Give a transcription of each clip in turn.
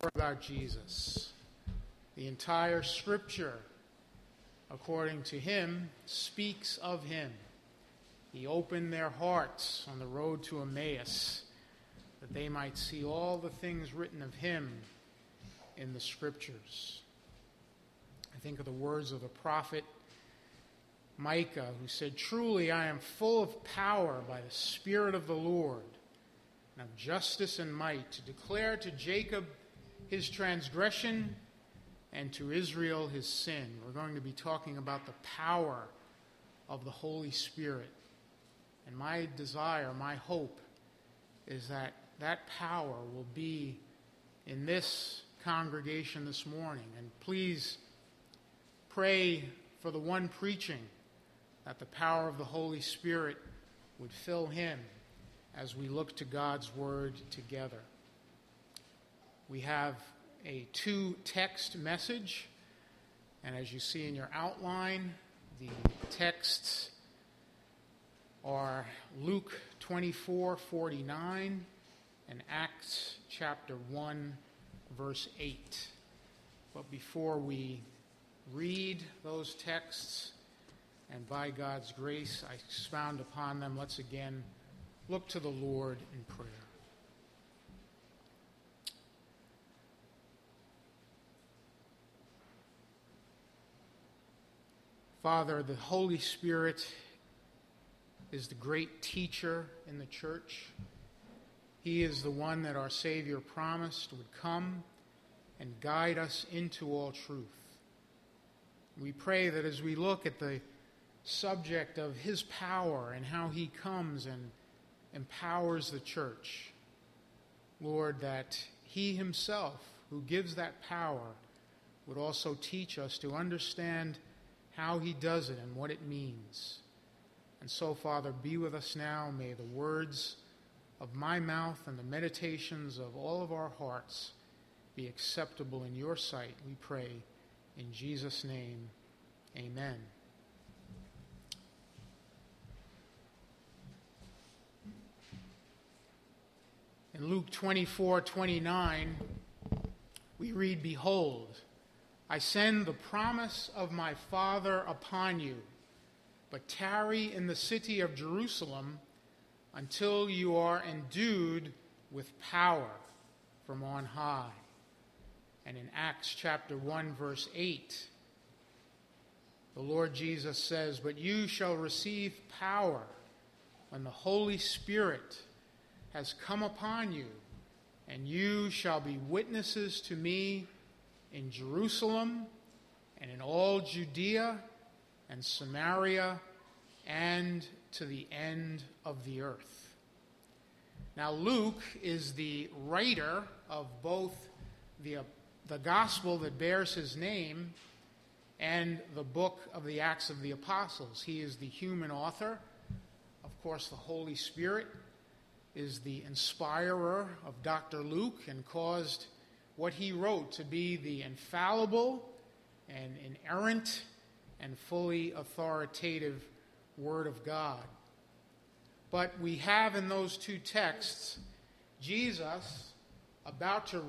about Jesus. The entire Scripture, according to him, speaks of him. He opened their hearts on the road to Emmaus that they might see all the things written of him in the Scriptures. I think of the words of the prophet Micah, who said, "Truly I am full of power by the Spirit of the Lord, and of justice and might, to declare to Jacob his transgression and to Israel his sin." We're going to be talking about the power of the Holy Spirit. And my desire, my hope, is that that power will be in this congregation this morning. And please pray for the one preaching, that the power of the Holy Spirit would fill him as we look to God's Word together. We have a two-text message, and as you see in your outline, the texts are Luke 24:49 and Acts chapter 1, verse 8. But before we read those texts, and by God's grace I expound upon them, let's again look to the Lord in prayer. Father, the Holy Spirit is the great teacher in the church. He is the one that our Savior promised would come and guide us into all truth. We pray that as we look at the subject of his power and how he comes and empowers the church, Lord, that he himself, who gives that power, would also teach us to understand how he does it and what it means. And so, Father, be with us now. May the words of my mouth and the meditations of all of our hearts be acceptable in your sight, we pray. In Jesus' name, amen. In Luke 24:29, we read, "Behold, I send the promise of my Father upon you, but tarry in the city of Jerusalem until you are endued with power from on high." And in Acts chapter 1, verse 8, the Lord Jesus says, "But you shall receive power when the Holy Spirit has come upon you, and you shall be witnesses to me in Jerusalem and in all Judea and Samaria and to the end of the earth." Now, Luke is the writer of both the gospel that bears his name and the book of the Acts of the Apostles. He is the human author. Of course, the Holy Spirit is the inspirer of Dr. Luke and caused what he wrote to be the infallible and inerrant and fully authoritative Word of God. But we have in those two texts Jesus about to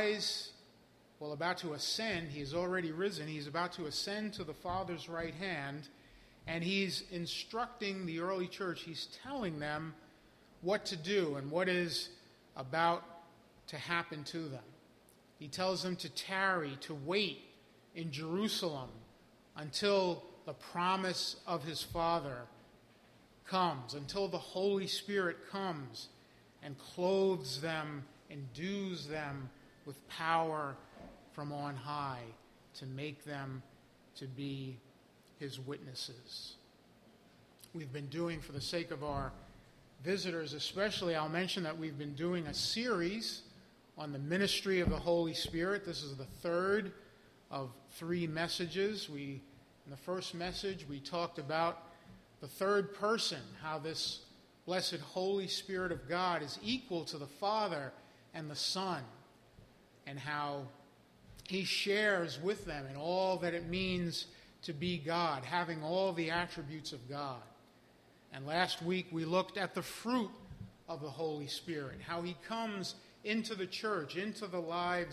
ascend. He has already risen. He's about to ascend to the Father's right hand, and he's instructing the early church. He's telling them what to do and what is about to happen to them. He tells them to tarry, to wait in Jerusalem until the promise of his Father comes, until the Holy Spirit comes and clothes them, endues them with power from on high to make them to be his witnesses. We've been doing, for the sake of our visitors especially, I'll mention that we've been doing a series on the ministry of the Holy Spirit. This is the third of three messages. In the first message, we talked about the third person, how this blessed Holy Spirit of God is equal to the Father and the Son, and how he shares with them in all that it means to be God, having all the attributes of God. And last week we looked at the fruit of the Holy Spirit, how he comes into the church, into the lives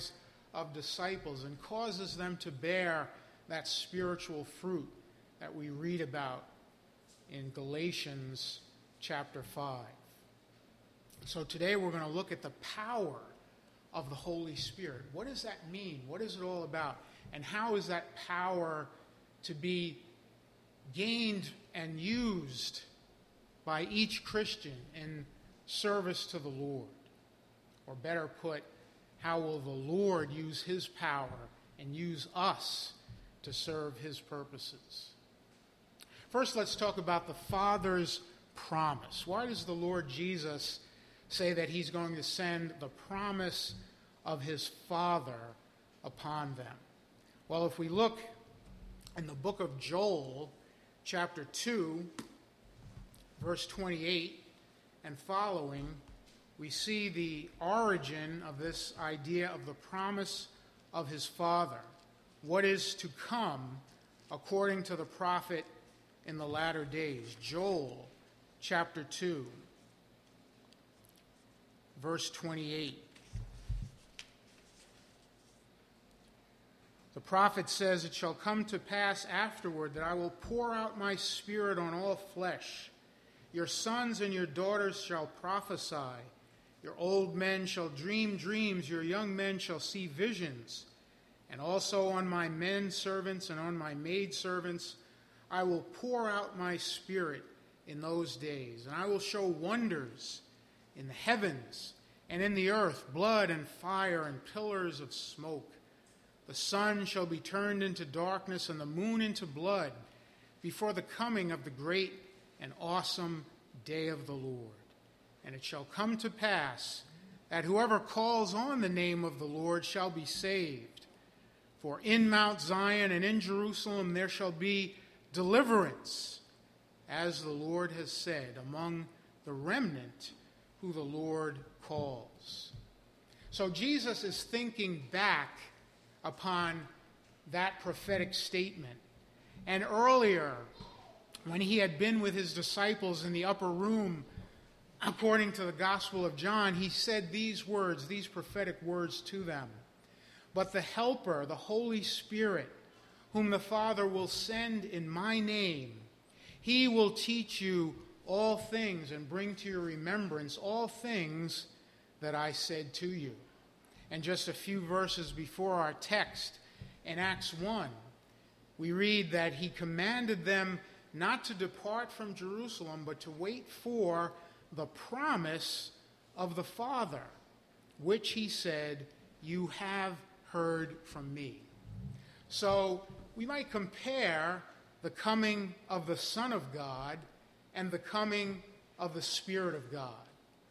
of disciples and causes them to bear that spiritual fruit that we read about in Galatians chapter 5. So today we're going to look at the power of the Holy Spirit. What does that mean? What is it all about? And how is that power to be gained and used by each Christian in service to the Lord? Or better put, how will the Lord use his power and use us to serve his purposes? First, let's talk about the Father's promise. Why does the Lord Jesus say that he's going to send the promise of his Father upon them? Well, if we look in the book of Joel, chapter 2, verse 28 and following, we see the origin of this idea of the promise of his Father, what is to come according to the prophet in the latter days. Joel chapter 2, verse 28. The prophet says, "It shall come to pass afterward that I will pour out my spirit on all flesh. Your sons and your daughters shall prophesy. Your old men shall dream dreams. Your young men shall see visions. And also on my men servants and on my maid servants I will pour out my spirit in those days. And I will show wonders in the heavens and in the earth, blood and fire and pillars of smoke. The sun shall be turned into darkness and the moon into blood before the coming of the great and awesome day of the Lord. And it shall come to pass that whoever calls on the name of the Lord shall be saved. For in Mount Zion and in Jerusalem there shall be deliverance, as the Lord has said, among the remnant who the Lord calls." So Jesus is thinking back upon that prophetic statement. And earlier, when he had been with his disciples in the upper room, according to the Gospel of John, he said these words, these prophetic words to them. "But the Helper, the Holy Spirit, whom the Father will send in my name, he will teach you all things and bring to your remembrance all things that I said to you." And just a few verses before our text, in Acts 1, we read that he commanded them not to depart from Jerusalem, but to wait for the promise of the Father, which he said, "You have heard from me." So we might compare the coming of the Son of God and the coming of the Spirit of God.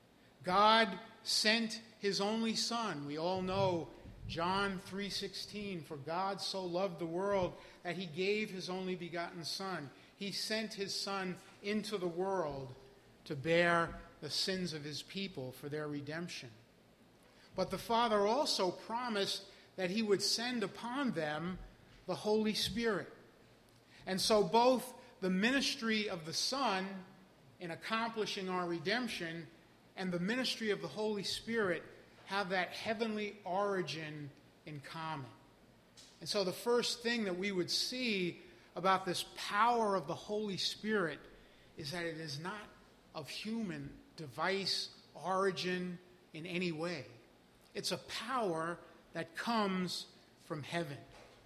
God sent his only Son. We all know John 3:16, "For God so loved the world that he gave his only begotten Son." He sent his Son into the world to bear the sins of his people for their redemption. But the Father also promised that he would send upon them the Holy Spirit. And so both the ministry of the Son in accomplishing our redemption and the ministry of the Holy Spirit have that heavenly origin in common. And so the first thing that we would see about this power of the Holy Spirit is that it is not of human device, origin in any way. It's a power that comes from heaven.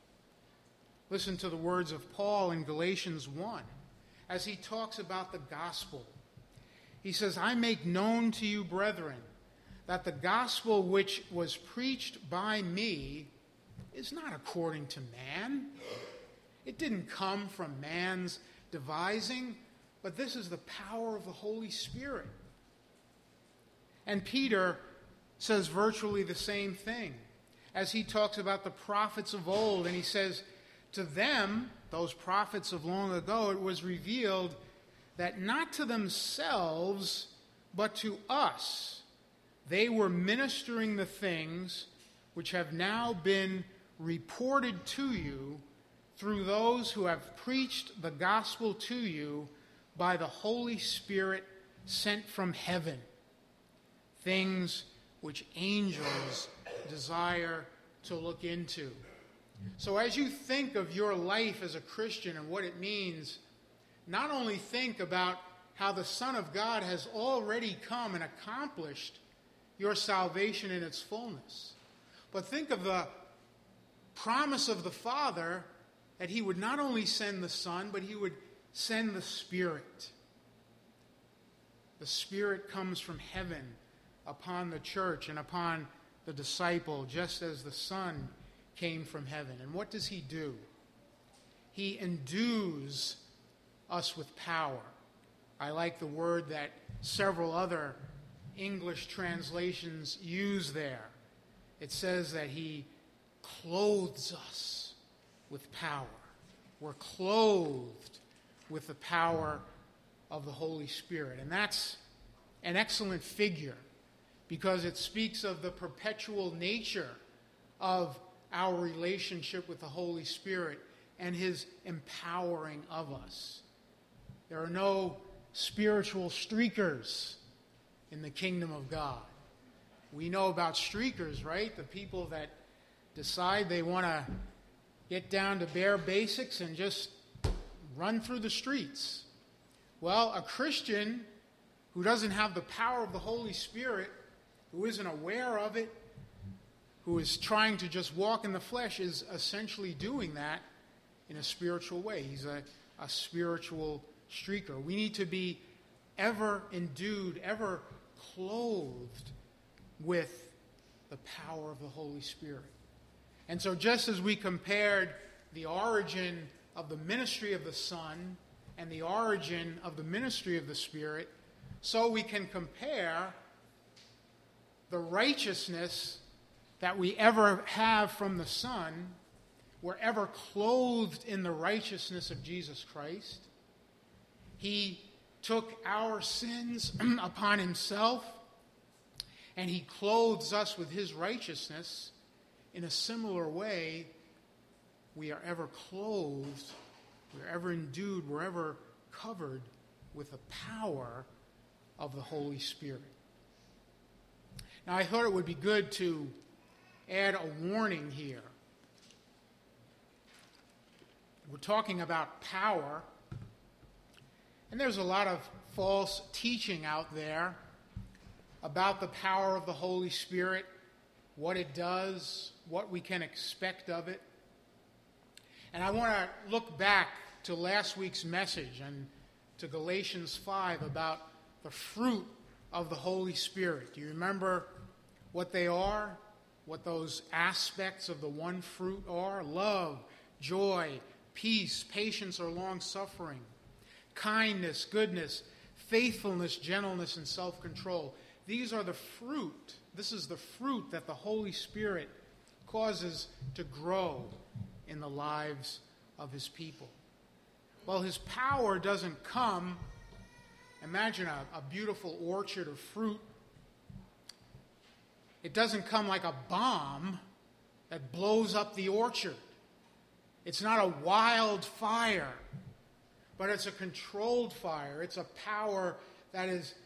Listen to the words of Paul in Galatians 1 as he talks about the gospel. He says, "I make known to you, brethren, that the gospel which was preached by me is not according to man. It didn't come from man's devising, but this is the power of the Holy Spirit." And Peter says virtually the same thing as he talks about the prophets of old, and he says, "To them, those prophets of long ago, it was revealed that not to themselves, but to us, they were ministering the things which have now been reported to you through those who have preached the gospel to you by the Holy Spirit sent from heaven, things which angels desire to look into. So as you think of your life as a Christian and what it means, not only think about how the Son of God has already come and accomplished your salvation in its fullness, but think of the promise of the Father that he would not only send the Son, but he would send the Spirit. The Spirit comes from heaven upon the church and upon the disciple, just as the Son came from heaven. And what does he do? He endues us with power. I like the word that several other English translations use there. It says that he clothes us with power. We're clothed with the power of the Holy Spirit. And that's an excellent figure because it speaks of the perpetual nature of our relationship with the Holy Spirit and his empowering of us. There are no spiritual streakers in the kingdom of God. We know about streakers, right? The people that decide they want to get down to bare basics and just run through the streets. Well, a Christian who doesn't have the power of the Holy Spirit, who isn't aware of it, who is trying to just walk in the flesh, is essentially doing that in a spiritual way. He's a spiritual streaker. We need to be ever endued, ever clothed with the power of the Holy Spirit. And so just as we compared the origin of the ministry of the Son and the origin of the ministry of the Spirit, so we can compare the righteousness that we ever have from the Son. We're ever clothed in the righteousness of Jesus Christ. He took our sins upon himself, and he clothes us with his righteousness. In a similar way, we are ever clothed, we're ever endued, we're ever covered with the power of the Holy Spirit. Now, I thought it would be good to add a warning here. We're talking about power, and there's a lot of false teaching out there about the power of the Holy Spirit, what it does, what we can expect of it. And I want to look back to last week's message and to Galatians 5 about the fruit of the Holy Spirit. Do you remember what they are? What those aspects of the one fruit are? Love, joy, peace, patience or long-suffering, kindness, goodness, faithfulness, gentleness, and self-control. These are the fruit. This is the fruit that the Holy Spirit causes to grow in the lives of his people. Well, his power doesn't come. Imagine a beautiful orchard of fruit. It doesn't come like a bomb that blows up the orchard. It's not a wild fire, but it's a controlled fire. It's a power that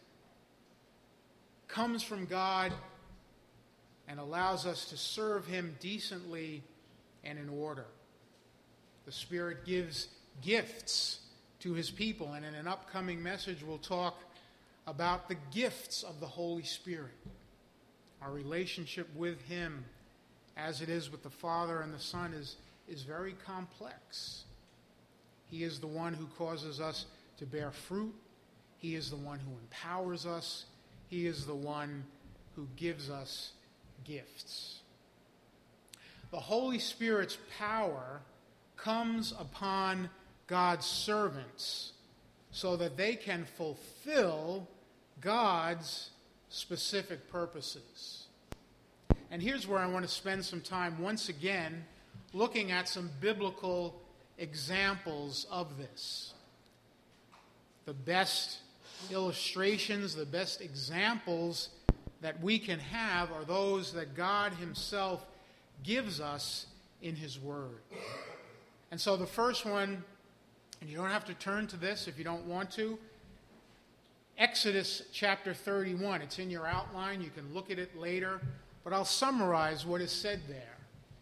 comes from God and allows us to serve him decently and in order. The Spirit gives gifts to his people, and in an upcoming message we'll talk about the gifts of the Holy Spirit. Our relationship with him, as it is with the Father and the Son, is very complex. He is the one who causes us to bear fruit. He is the one who empowers us. He is the one who gives us gifts. The Holy Spirit's power comes upon God's servants so that they can fulfill God's specific purposes. And here's where I want to spend some time once again looking at some biblical examples of this. The best illustrations, the best examples that we can have are those that God himself gives us in his word. And so the first one, and you don't have to turn to this if you don't want to, Exodus chapter 31. It's in your outline. You can look at it later. But I'll summarize what is said there.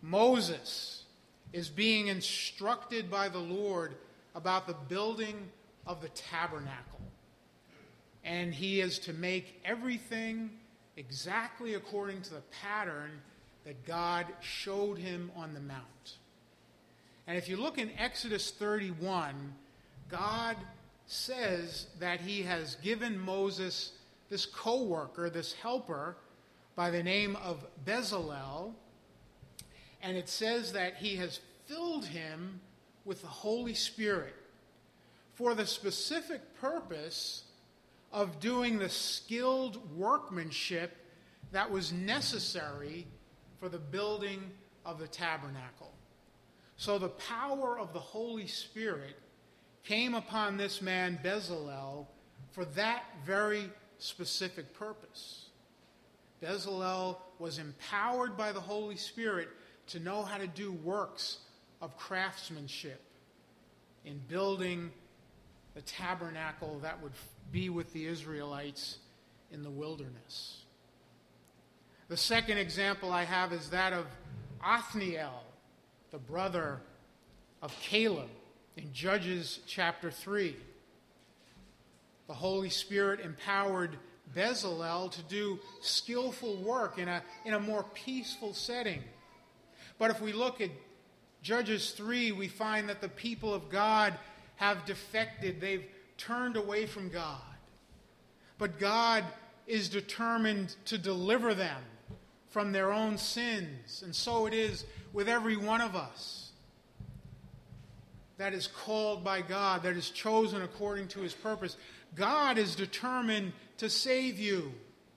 Moses is being instructed by the Lord about the building of the tabernacle. And he is to make everything exactly according to the pattern that God showed him on the mount. And if you look in Exodus 31, God says that he has given Moses this co-worker, this helper, by the name of Bezalel, and it says that he has filled him with the Holy Spirit for the specific purpose of doing the skilled workmanship that was necessary for the building of the tabernacle. So the power of the Holy Spirit came upon this man Bezalel for that very specific purpose. Bezalel was empowered by the Holy Spirit to know how to do works of craftsmanship in building the tabernacle that would be with the Israelites in the wilderness. The second example I have is that of Othniel, the brother of Caleb, in Judges chapter 3. The Holy Spirit empowered Bezalel to do skillful work in a more peaceful setting. But if we look at Judges 3, we find that the people of God have defected. They've turned away from God. But God is determined to deliver them from their own sins. And so it is with every one of us that is called by God, that is chosen according to his purpose. God is determined to save you.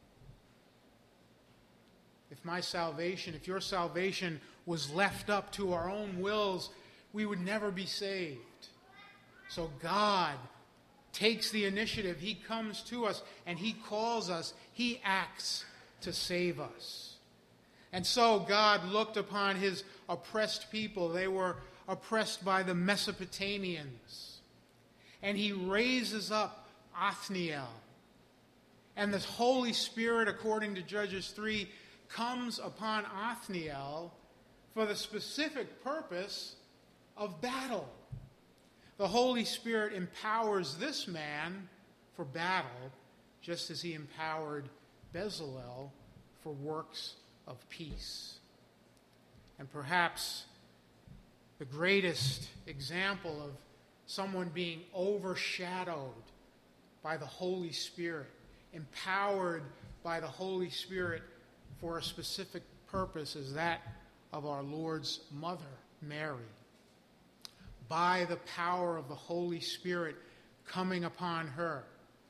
If your salvation was left up to our own wills, we would never be saved. So God takes the initiative. He comes to us and he calls us. He acts to save us. And so God looked upon his oppressed people. They were oppressed by the Mesopotamians. And he raises up Othniel. And the Holy Spirit, according to Judges 3, comes upon Othniel for the specific purpose of battle. The Holy Spirit empowers this man for battle, just as he empowered Bezalel for works of peace. And perhaps the greatest example of someone being overshadowed by the Holy Spirit, empowered by the Holy Spirit for a specific purpose, is that of our Lord's mother, Mary. By the power of the Holy Spirit coming upon her,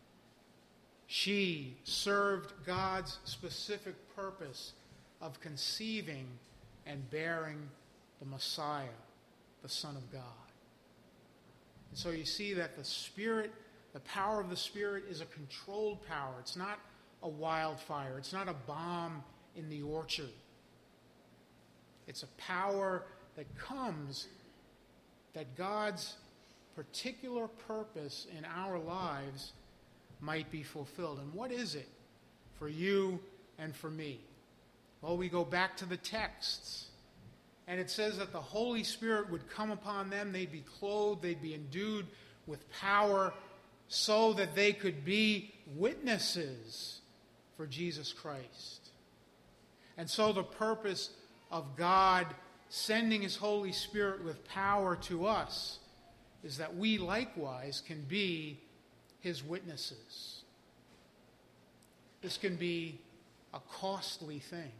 she served God's specific purpose of conceiving and bearing the Messiah, the Son of God. And so you see that the Spirit, the power of the Spirit, is a controlled power. It's not a wildfire. It's not a bomb in the orchard. It's a power that comes that God's particular purpose in our lives might be fulfilled. And what is it for you and for me? Well, we go back to the texts. And it says that the Holy Spirit would come upon them. They'd be clothed. They'd be endued with power so that they could be witnesses for Jesus Christ. And so the purpose of God sending his Holy Spirit with power to us is that we likewise can be his witnesses. This can be a costly thing.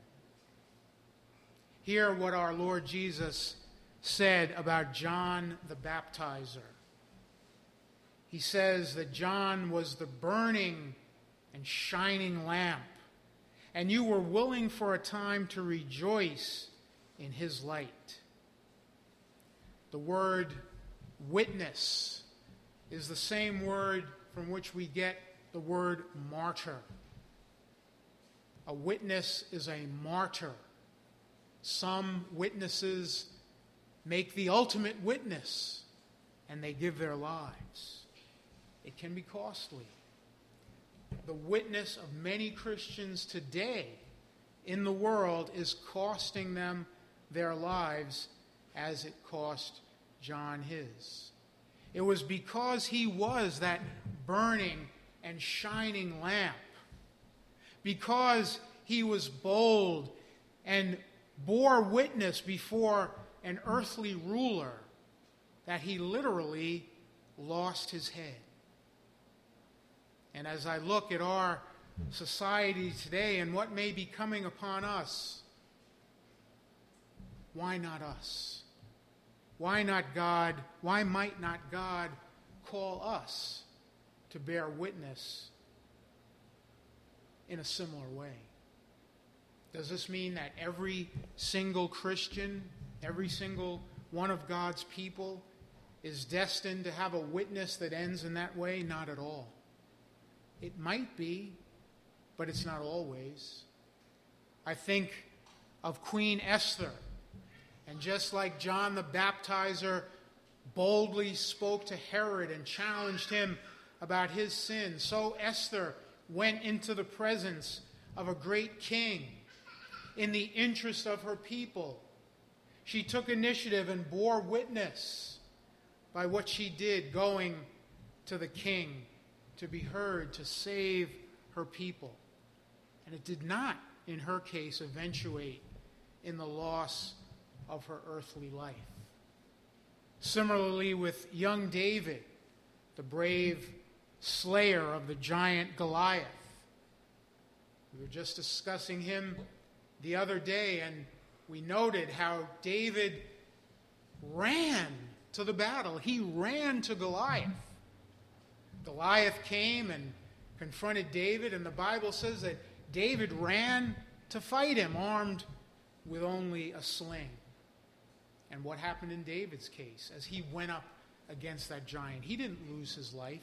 Hear what our Lord Jesus said about John the Baptizer. He says that John was the burning and shining lamp, and you were willing for a time to rejoice in his light. The word witness is the same word from which we get the word martyr. A witness is a martyr. Some witnesses make the ultimate witness, and they give their lives. It can be costly. The witness of many Christians today in the world is costing them their lives as it cost John his. It was because he was that burning and shining lamp, because he was bold and bore witness before an earthly ruler, that he literally lost his head. And as I look at our society today and what may be coming upon us, why not us? Why not God? Why might not God call us to bear witness in a similar way? Does this mean that every single Christian, every single one of God's people is destined to have a witness that ends in that way? Not at all. It might be, but it's not always. I think of Queen Esther, and just like John the Baptizer boldly spoke to Herod and challenged him about his sin, so Esther went into the presence of a great king in the interest of her people. She took initiative and bore witness by what she did, going to the king to be heard, to save her people. And it did not, in her case, eventuate in the loss of her earthly life. Similarly with young David, the brave slayer of the giant Goliath. We were just discussing him the other day, and we noted how David ran to the battle. He ran to Goliath. Goliath came and confronted David, and the Bible says that David ran to fight him, armed with only a sling. And what happened in David's case as he went up against that giant? He didn't lose his life.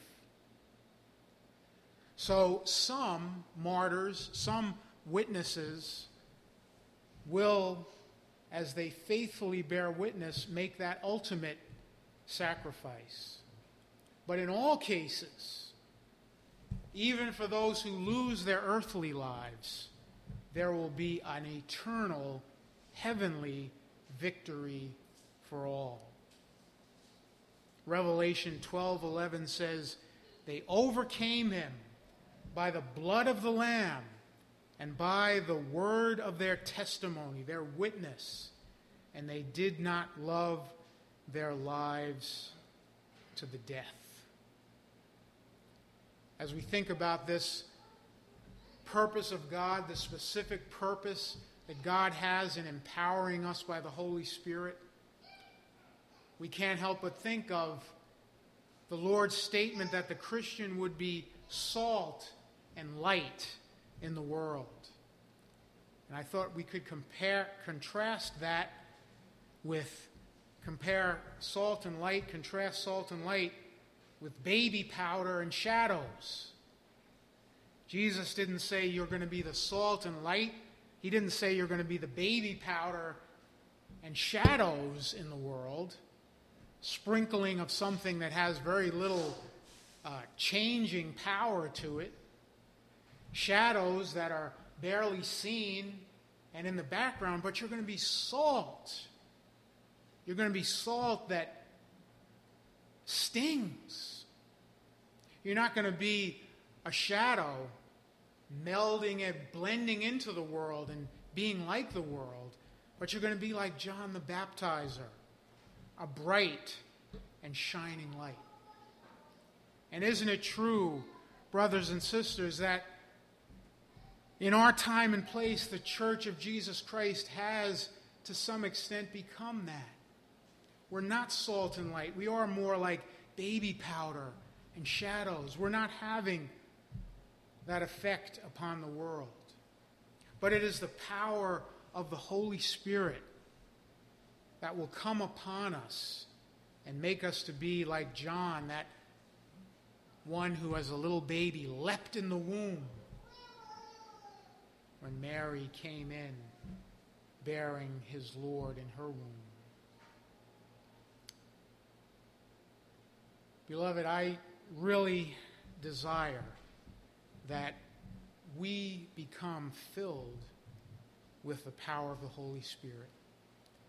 So some martyrs, some witnesses will, as they faithfully bear witness, make that ultimate sacrifice. But in all cases, even for those who lose their earthly lives, there will be an eternal, heavenly victory for all. Revelation 12:11 says, "They overcame him by the blood of the Lamb and by the word of their testimony," their witness, "and they did not love their lives to the death." As we think about this purpose of God, the specific purpose that God has in empowering us by the Holy Spirit, we can't help but think of the Lord's statement that the Christian would be salt and light in the world. And I thought we could contrast salt and light with baby powder and shadows. Jesus didn't say you're going to be the salt and light. He didn't say you're going to be the baby powder and shadows in the world, sprinkling of something that has very little changing power to it, shadows that are barely seen and in the background, but you're going to be salt. You're going to be salt that stings. You're not going to be a shadow melding and blending into the world and being like the world, but you're going to be like John the Baptizer, a bright and shining light. And isn't it true, brothers and sisters, that in our time and place, the Church of Jesus Christ has, to some extent, become that? We're not salt and light. We are more like baby powder and shadows. We're not having that effect upon the world. But it is the power of the Holy Spirit that will come upon us and make us to be like John, that one who as a little baby leapt in the womb when Mary came in bearing his Lord in her womb. Beloved, I really desire that we become filled with the power of the Holy Spirit.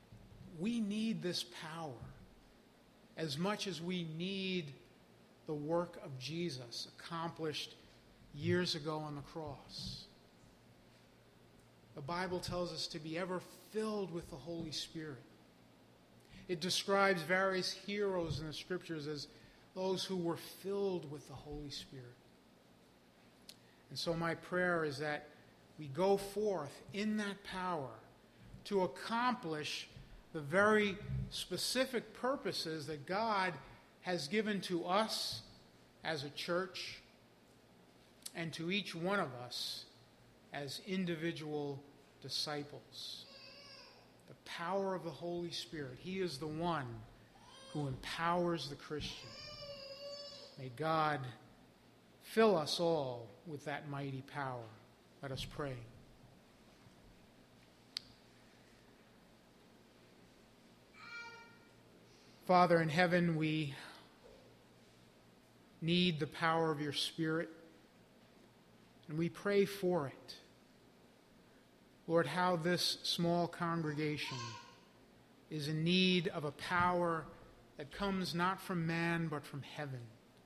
we need this power as much as we need the work of Jesus accomplished years ago on the cross. The Bible tells us to be ever filled with the Holy Spirit. It describes various heroes in the Scriptures as those who were filled with the Holy Spirit. And so my prayer is that we go forth in that power to accomplish the very specific purposes that God has given to us as a church and to each one of us as individual disciples. The power of the Holy Spirit. He is the one who empowers the Christian. May God fill us all with that mighty power. Let us pray. Father in heaven, we need the power of your Spirit, and we pray for it. Lord, how this small congregation is in need of a power that comes not from man but from heaven.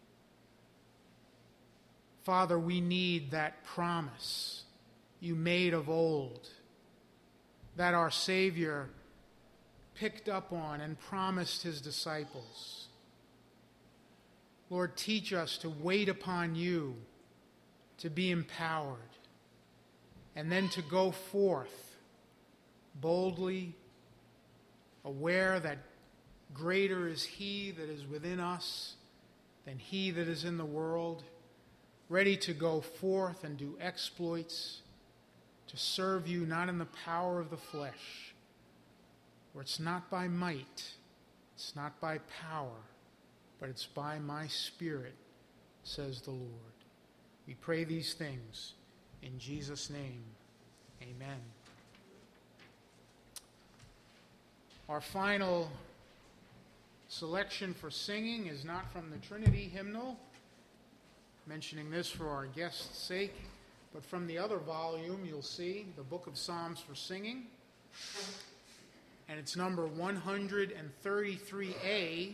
Father, we need that promise you made of old, that our Savior picked up on and promised his disciples. Lord, teach us to wait upon you, to be empowered, and then to go forth boldly, aware that greater is he that is within us than he that is in the world, ready to go forth and do exploits, to serve you not in the power of the flesh, for it's not by might, it's not by power, but it's by my Spirit, says the Lord. We pray these things in Jesus' name. Amen. Our final selection for singing is not from the Trinity hymnal, mentioning this for our guests' sake, but from the other volume you'll see, the Book of Psalms for Singing, and it's number 133A.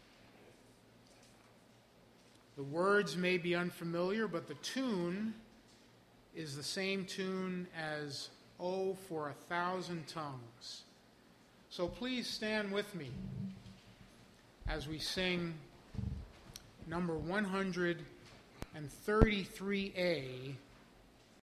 The words may be unfamiliar, but the tune is the same tune as "Oh, for 1,000 Tongues." So please stand with me as we sing number 133A,